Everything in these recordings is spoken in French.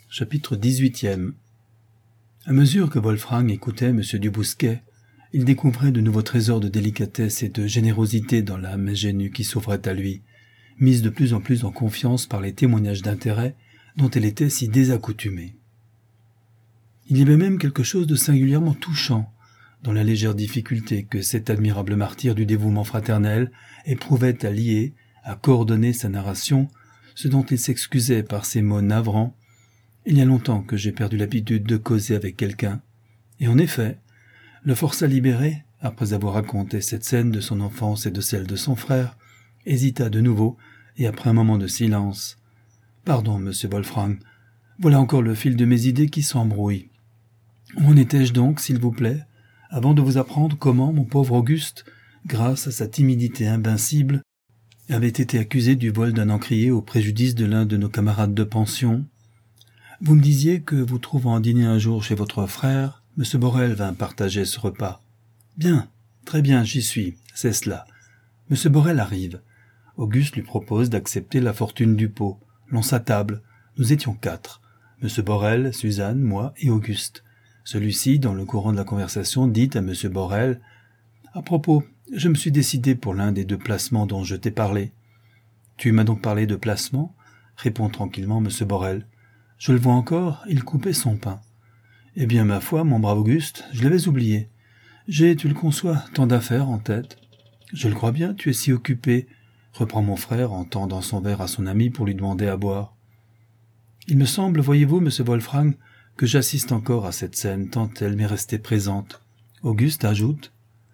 Chapitre 18e. À mesure que Wolfrang écoutait M. du Bousquet, il découvrait de nouveaux trésors de délicatesse et de générosité dans l'âme ingénue qui s'ouvrait à lui, mise de plus en plus en confiance par les témoignages d'intérêt dont elle était si désaccoutumée. Il y avait même quelque chose de singulièrement touchant dans la légère difficulté que cet admirable martyr du dévouement fraternel éprouvait à lier, à coordonner sa narration, ce dont il s'excusait par ces mots navrants. Il y a longtemps que j'ai perdu l'habitude de causer avec quelqu'un. Et en effet, le forçat libéré, après avoir raconté cette scène de son enfance et de celle de son frère, hésita de nouveau, et après un moment de silence. « Pardon, monsieur Wolfrang, voilà encore le fil de mes idées qui s'embrouille. Où en étais-je donc, s'il vous plaît, avant de vous apprendre comment mon pauvre Auguste, grâce à sa timidité invincible, avait été accusé du vol d'un encrier au préjudice de l'un de nos camarades de pension. Vous me disiez que vous trouvant dîner un jour chez votre frère, M. Borel vint partager ce repas. Bien, très bien, j'y suis, c'est cela. M. Borel arrive. Auguste lui propose d'accepter la fortune du pot. L'on s'attable. Nous étions 4. M. Borel, Suzanne, moi et Auguste. Celui-ci, dans le courant de la conversation, dit à M. Borel « À propos, je me suis décidé pour l'un des 2 placements dont je t'ai parlé. »« Tu m'as donc parlé de placement ?» répond tranquillement M. Borel. Je le vois encore, il coupait son pain. « Eh bien, ma foi, mon brave Auguste, je l'avais oublié. J'ai, tu le conçois, tant d'affaires en tête. »« Je le crois bien, tu es si occupé, » reprend mon frère en tendant son verre à son ami pour lui demander à boire. « Il me semble, voyez-vous, monsieur Wolfrang, que j'assiste encore à cette scène tant elle m'est restée présente. » Auguste ajoute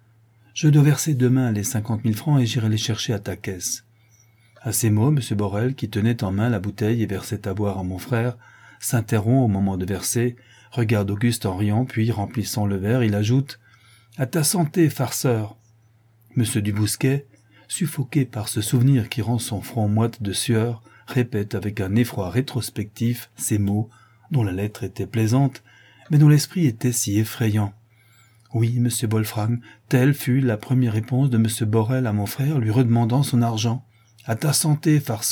« Je dois verser demain les 50 000 francs et j'irai les chercher à ta caisse. » À ces mots, M. Borel, qui tenait en main la bouteille et versait à boire à mon frère, s'interrompt au moment de verser, regarde Auguste en riant, puis, remplissant le verre, il ajoute « À ta santé, farceur !» M. du Bousquet, suffoqué par ce souvenir qui rend son front moite de sueur, répète avec un effroi rétrospectif ces mots, dont la lettre était plaisante, mais dont l'esprit était si effrayant. Oui, M. Wolfrang, telle fut la première réponse de M. Borel à mon frère lui redemandant son argent. « À ta santé, farceur !»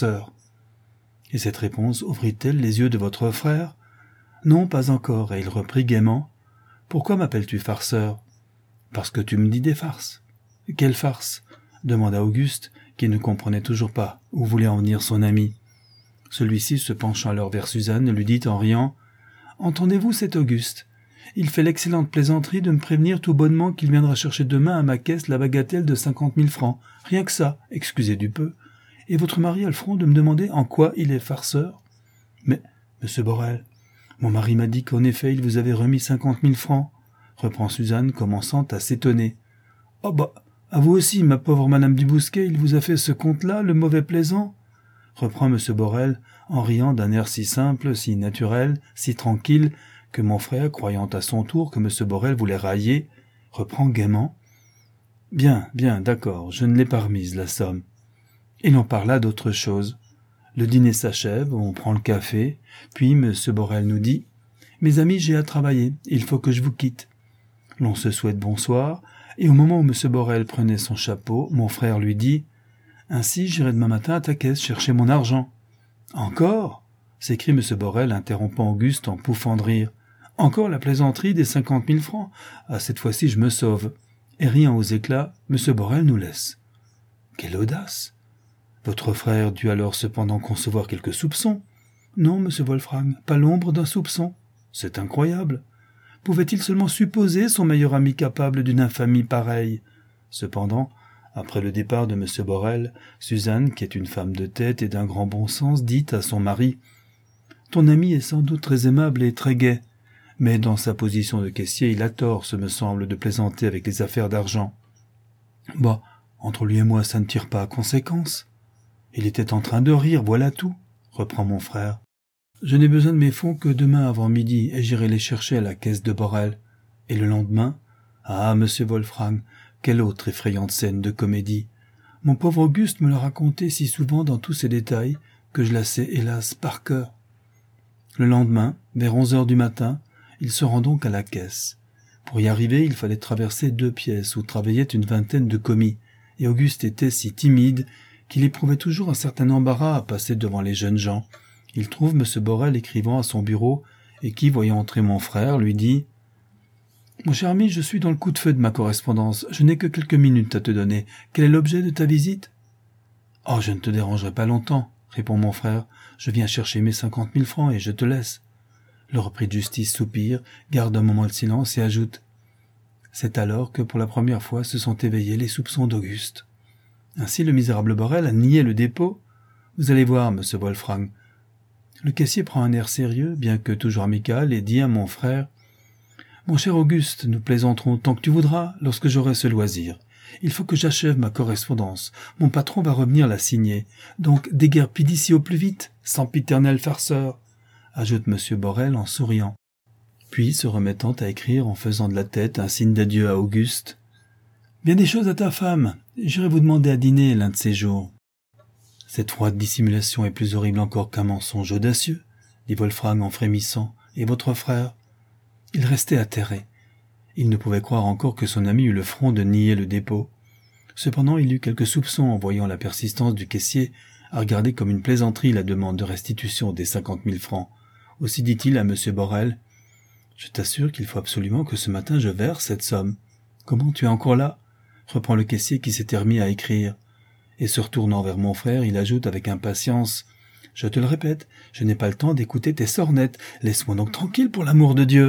Et cette réponse ouvrit-elle les yeux de votre frère ? Non, pas encore, et il reprit gaiement. « Pourquoi m'appelles-tu farceur ? » Parce que tu me dis des farces. « Quelle farce ?» demanda Auguste, qui ne comprenait toujours pas où voulait en venir son ami. Celui-ci, se penchant alors vers Suzanne, lui dit en riant « Entendez-vous cet Auguste ? Il fait l'excellente plaisanterie de me prévenir tout bonnement qu'il viendra chercher demain à ma caisse la bagatelle de 50 000 francs. Rien que ça, excusez du peu. Et votre mari a le front de me demander en quoi il est farceur ? Mais, monsieur Borel, mon mari m'a dit qu'en effet il vous avait remis 50 000 francs, reprend Suzanne, commençant à s'étonner. Oh bah, à vous aussi, ma pauvre madame du Bousquet, il vous a fait ce compte-là, le mauvais plaisant, reprend monsieur Borel, en riant d'un air si simple, si naturel, si tranquille, que mon frère, croyant à son tour que monsieur Borel voulait railler, reprend gaiement. Bien, d'accord, je ne l'ai pas remise, la somme. Et l'on parla d'autre chose. Le dîner s'achève, on prend le café, puis M. Borel nous dit « Mes amis, j'ai à travailler, il faut que je vous quitte. » L'on se souhaite bonsoir, et au moment où M. Borel prenait son chapeau, mon frère lui dit « Ainsi, j'irai demain matin à ta caisse chercher mon argent. »« Encore ?» s'écrie M. Borel, interrompant Auguste en pouffant de rire. « Encore la plaisanterie des 50 000 francs. Ah, cette fois-ci, je me sauve. » Et riant aux éclats, M. Borel nous laisse. « Quelle audace ! Votre frère dut alors cependant concevoir quelques soupçons. Non, monsieur Wolfrang, pas l'ombre d'un soupçon. C'est incroyable. Pouvait-il seulement supposer son meilleur ami capable d'une infamie pareille ? Cependant, après le départ de monsieur Borel, Suzanne, qui est une femme de tête et d'un grand bon sens, dit à son mari « Ton ami est sans doute très aimable et très gai, mais dans sa position de caissier, il a tort, ce me semble, de plaisanter avec les affaires d'argent. Bah, entre lui et moi, ça ne tire pas à conséquence. » Il était en train de rire, voilà tout, reprend mon frère. Je n'ai besoin de mes fonds que demain avant midi, et j'irai les chercher à la caisse de Borel. Et le lendemain, ah, monsieur Wolfrang, quelle autre effrayante scène de comédie. Mon pauvre Auguste me l'a raconté si souvent dans tous ses détails, que je la sais, hélas, par cœur. Le lendemain, vers 11 heures du matin, il se rend donc à la caisse. Pour y arriver, il fallait traverser 2 pièces où travaillaient une vingtaine de commis, et Auguste était si timide qu'il éprouvait toujours un certain embarras à passer devant les jeunes gens, Il trouve M. Borel écrivant à son bureau et qui, voyant entrer mon frère, lui dit « Mon cher ami, je suis dans le coup de feu de ma correspondance. Je n'ai que quelques minutes à te donner. Quel est l'objet de ta visite ?»« Oh, je ne te dérangerai pas longtemps, » répond mon frère. « Je viens chercher mes 50 000 francs et je te laisse. » Le repris de justice soupire, garde un moment le silence et ajoute « C'est alors que pour la première fois se sont éveillés les soupçons d'Auguste. Ainsi le misérable Borel a nié le dépôt. Vous allez voir, monsieur Wolfram. » Le caissier prend un air sérieux, bien que toujours amical, et dit à mon frère « Mon cher Auguste, nous plaisanterons tant que tu voudras, lorsque j'aurai ce loisir. Il faut que j'achève ma correspondance. Mon patron va revenir la signer. Donc déguerpis d'ici au plus vite, sempiternel farceur !» ajoute M. Borel en souriant. Puis, se remettant à écrire en faisant de la tête un signe d'adieu à Auguste, « Bien des choses à ta femme. J'irai vous demander à dîner l'un de ces jours. » Cette froide dissimulation est plus horrible encore qu'un mensonge audacieux, dit Wolfram en frémissant. Et votre frère? Il restait atterré. Il ne pouvait croire encore que son ami eût le front de nier le dépôt. Cependant, il eut quelques soupçons en voyant la persistance du caissier à regarder comme une plaisanterie la demande de restitution des 50 000 francs. Aussi dit-il à M. Borel, « Je t'assure qu'il faut absolument que ce matin je verse cette somme. »« Comment, tu es encore là ?» reprend le caissier qui s'était remis à écrire. Et se retournant vers mon frère, il ajoute avec impatience, « Je te le répète, je n'ai pas le temps d'écouter tes sornettes. Laisse-moi donc tranquille pour l'amour de Dieu. »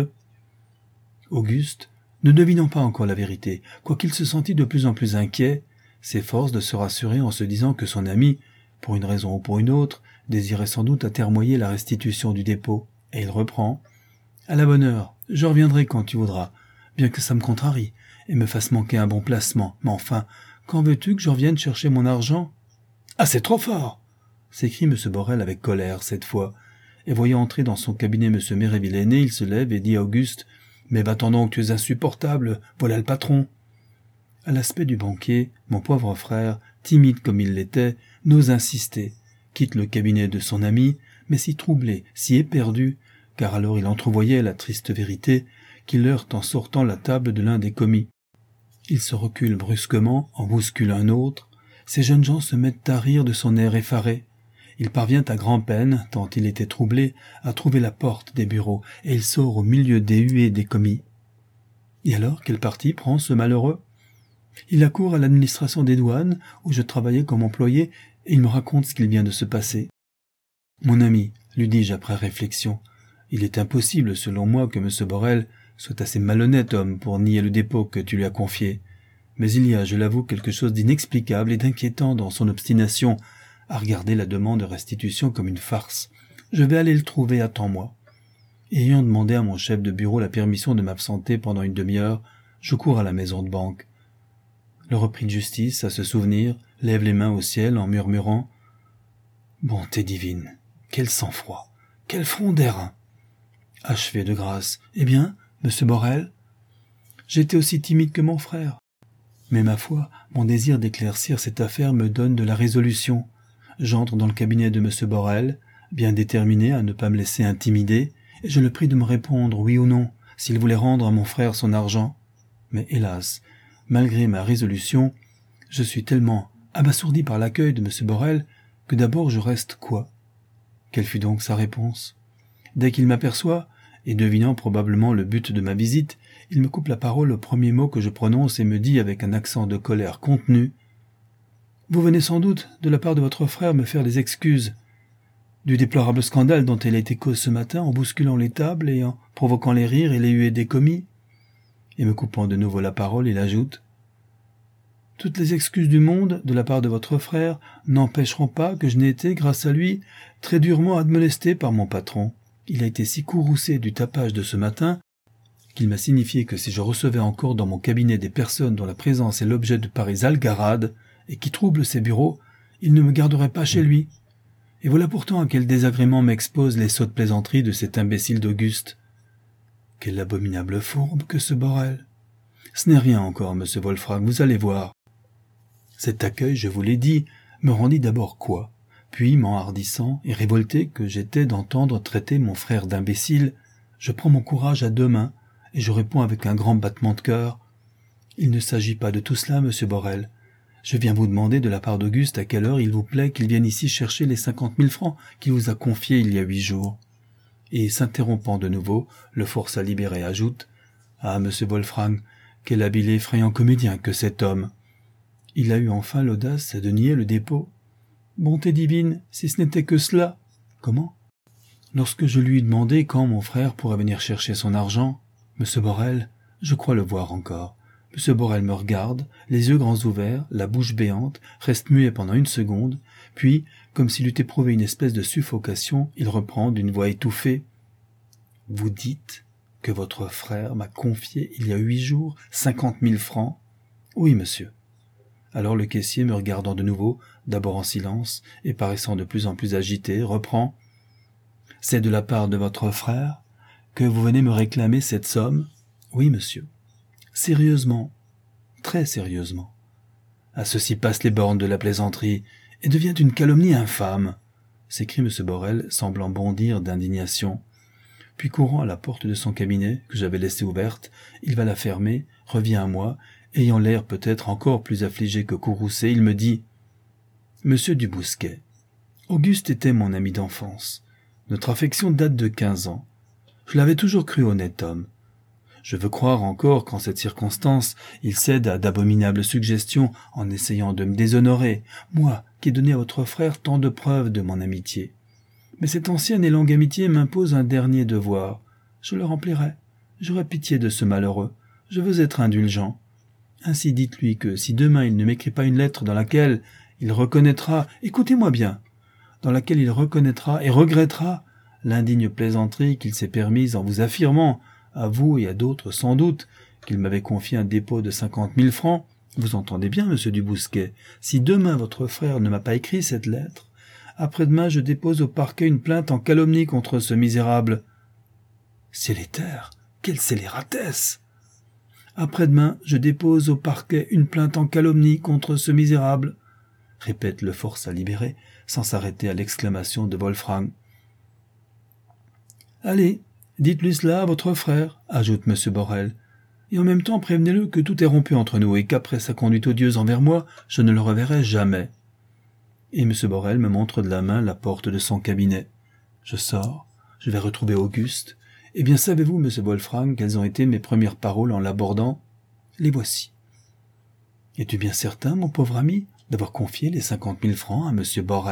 Auguste, ne devinant pas encore la vérité, quoiqu'il se sentît de plus en plus inquiet, s'efforce de se rassurer en se disant que son ami, pour une raison ou pour une autre, désirait sans doute atermoyer la restitution du dépôt, et il reprend. « À la bonne heure, je reviendrai quand tu voudras, bien que ça me contrarie, et me fasse manquer un bon placement, mais enfin, quand veux-tu que je revienne chercher mon argent ?»« Ah, c'est trop fort !» s'écrie M. Borel avec colère cette fois, et voyant entrer dans son cabinet M. Méréville aîné, il se lève et dit à Auguste, « Mais va-t'en donc, tu es insupportable, voilà le patron !» À l'aspect du banquier, mon pauvre frère, timide comme il l'était, n'ose insister, quitte le cabinet de son ami, mais si troublé, si éperdu, car alors il entrevoyait la triste vérité, qu'il heurte en sortant la table de l'un des commis. Il se recule brusquement, en bouscule un autre. Ces jeunes gens se mettent à rire de son air effaré. Il parvient à grand-peine, tant il était troublé, à trouver la porte des bureaux, et il sort au milieu des huées des commis. Et alors, quel parti prend ce malheureux? Il accourt à l'administration des douanes, où je travaillais comme employé, et il me raconte ce qu'il vient de se passer. « Mon ami, lui dis-je après réflexion, il est impossible, selon moi, que M. Borel soit assez malhonnête homme pour nier le dépôt que tu lui as confié. Mais il y a, je l'avoue, quelque chose d'inexplicable et d'inquiétant dans son obstination à regarder la demande de restitution comme une farce. Je vais aller le trouver, attends-moi. » Ayant demandé à mon chef de bureau la permission de m'absenter pendant une demi-heure, je cours à la maison de banque. Le repris de justice, à se souvenir, lève les mains au ciel en murmurant « Bonté divine, quel sang-froid, quel front d'airain !» Achevé de grâce. « Eh bien, monsieur Borel ?» J'étais aussi timide que mon frère. Mais ma foi, mon désir d'éclaircir cette affaire me donne de la résolution. J'entre dans le cabinet de M. Borel, bien déterminé à ne pas me laisser intimider, et je le prie de me répondre oui ou non, s'il voulait rendre à mon frère son argent. Mais hélas, malgré ma résolution, je suis tellement abasourdi par l'accueil de M. Borel que d'abord je reste quoi? Quelle fut donc sa réponse? Dès qu'il m'aperçoit, et devinant probablement le but de ma visite, il me coupe la parole au premier mot que je prononce et me dit avec un accent de colère contenue « Vous venez sans doute, de la part de votre frère, me faire des excuses du déplorable scandale dont il a été cause ce matin en bousculant les tables et en provoquant les rires et les huées des commis. » Et me coupant de nouveau la parole, il ajoute « Toutes les excuses du monde, de la part de votre frère, n'empêcheront pas que je n'ai été, grâce à lui, très durement admonesté par mon patron. Il a été si courroucé du tapage de ce matin qu'il m'a signifié que si je recevais encore dans mon cabinet des personnes dont la présence est l'objet de pareilles algarades et qui troublent ses bureaux, il ne me garderait pas chez lui. Et voilà pourtant à quel désagrément m'exposent les sottes plaisanteries de cet imbécile d'Auguste. Quelle abominable fourbe que ce Borel! Ce n'est rien encore, monsieur Wolfram, vous allez voir. » Cet accueil, je vous l'ai dit, me rendit d'abord quoi? Puis, m'enhardissant et révolté que j'étais d'entendre traiter mon frère d'imbécile, je prends mon courage à deux mains et je réponds avec un grand battement de cœur. « Il ne s'agit pas de tout cela, monsieur Borel. Je viens vous demander de la part d'Auguste à quelle heure il vous plaît qu'il vienne ici chercher les 50 000 francs qu'il vous a confiés il y a 8 jours. » Et s'interrompant de nouveau, le forçat libéré ajoute « Ah, monsieur Wolfrang, quel habile et effrayant comédien que cet homme ! Il a eu enfin l'audace de nier le dépôt. Bonté divine, si ce n'était que cela. » « Comment ? » Lorsque je lui ai demandé quand mon frère pourrait venir chercher son argent, monsieur Borel, je crois le voir encore. Monsieur Borel me regarde, les yeux grands ouverts, la bouche béante, reste muet pendant 1 seconde, puis, comme s'il eût éprouvé une espèce de suffocation, il reprend d'une voix étouffée. « Vous dites que votre frère m'a confié il y a 8 jours 50 000 francs ? » ?»« Oui, monsieur. » Alors le caissier, me regardant de nouveau, d'abord en silence, et paraissant de plus en plus agité, reprend. « C'est de la part de votre frère que vous venez me réclamer cette somme ? » ?»« Oui, monsieur. » « Sérieusement, très sérieusement. » À ceci passent les bornes de la plaisanterie, et devient une calomnie infâme, s'écrie M. Borel, semblant bondir d'indignation. Puis courant à la porte de son cabinet, que j'avais laissée ouverte, il va la fermer, revient à moi, ayant l'air peut-être encore plus affligé que courroucé, il me dit « Monsieur Dubousquet, Auguste était mon ami d'enfance. Notre affection date de 15 ans. Je l'avais toujours cru honnête homme. Je veux croire encore qu'en cette circonstance, il cède à d'abominables suggestions en essayant de me déshonorer, moi qui ai donné à votre frère tant de preuves de mon amitié. Mais cette ancienne et longue amitié m'impose un dernier devoir. Je le remplirai. J'aurai pitié de ce malheureux. Je veux être indulgent. Ainsi dites-lui que si demain il ne m'écrit pas une lettre dans laquelle il reconnaîtra, écoutez-moi bien, dans laquelle il reconnaîtra et regrettera l'indigne plaisanterie qu'il s'est permise en vous affirmant, à vous et à d'autres sans doute, qu'il m'avait confié un dépôt de 50 000 francs, vous entendez bien, monsieur Dubousquet, si demain votre frère ne m'a pas écrit cette lettre, après-demain je dépose au parquet une plainte en calomnie contre ce misérable. Sélétaire, quelle scélératesse! Après-demain je dépose au parquet une plainte en calomnie contre ce misérable, répète le forçat libéré, sans s'arrêter à l'exclamation de Wolfrang. Allez, dites-lui cela à votre frère, ajoute M. Borel, et en même temps prévenez-le que tout est rompu entre nous et qu'après sa conduite odieuse envers moi, je ne le reverrai jamais. Et M. Borel me montre de la main la porte de son cabinet. Je sors, je vais retrouver Auguste. Eh bien, savez-vous, M. Wolfrang, quelles ont été mes premières paroles en l'abordant ? Les voici. Es-tu bien certain, mon pauvre ami, d'avoir confié les 50 000 francs à M. Borel ?